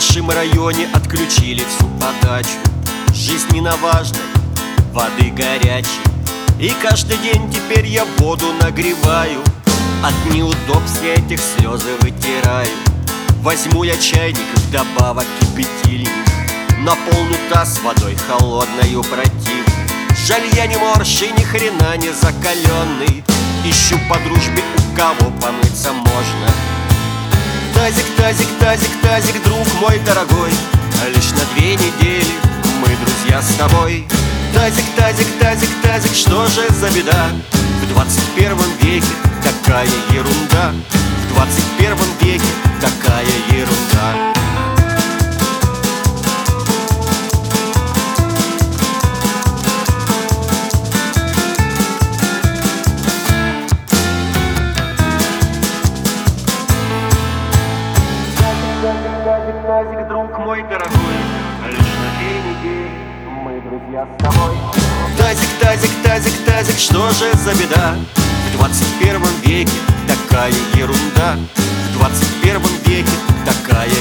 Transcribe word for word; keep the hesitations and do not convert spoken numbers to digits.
нашем районе отключили всю подачу жизненно важной воды горячей. И каждый день теперь я воду нагреваю, от неудобств я этих слезы вытираю. Возьму я чайник, вдобавок кипятильник, наполню таз водой холодною противной. Жаль, я не морщ и ни хрена не закаленный, ищу по дружбе, у кого помыться можно. Тазик, тазик, тазик, тазик, друг мой дорогой, лишь на две недели мы друзья с тобой. Тазик, тазик, тазик, тазик, что же за беда? В двадцать первом веке такая ерунда. В двадцать первом веке такая ерунда. Тазик, тазик, друг мой дорогой, лишь на две недели мы друзья с тобой. Тазик, тазик, тазик, тазик, что же за беда? В двадцать первом веке такая ерунда. В двадцать первом веке такая